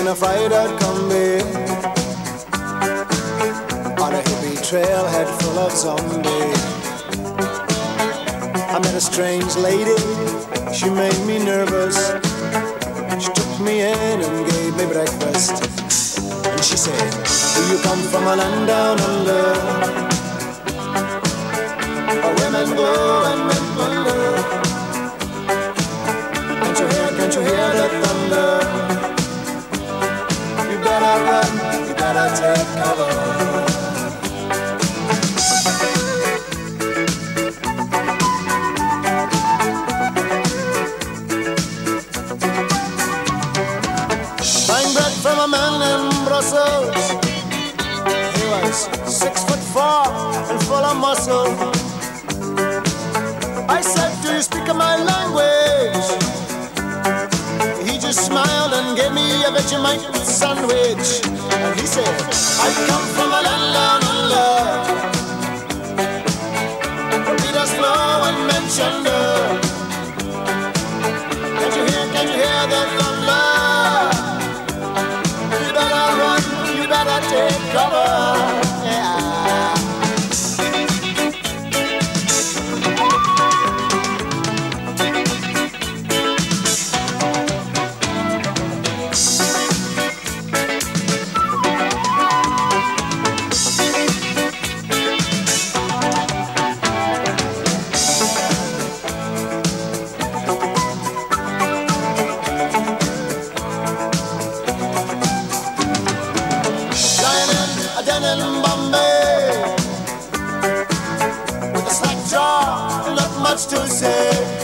a fried-out Kombi on a hippie trailhead full of zombies. I met a strange lady, she made me nervous. She took me in and gave me breakfast. And she said, do you come from a land down under, where women go and men wonder? Can't you hear the thunder? You better run, you better take cover. Buying bread from a man in Brussels. He was 6'4" and full of muscle. I said, do you speak my language? He just smiled and gave me a Vegemite sandwich. And he said, I come from a land down under, from Peterslow and Manchester. Can't you hear the thunder? You better run, you better take cover. Yeah. To say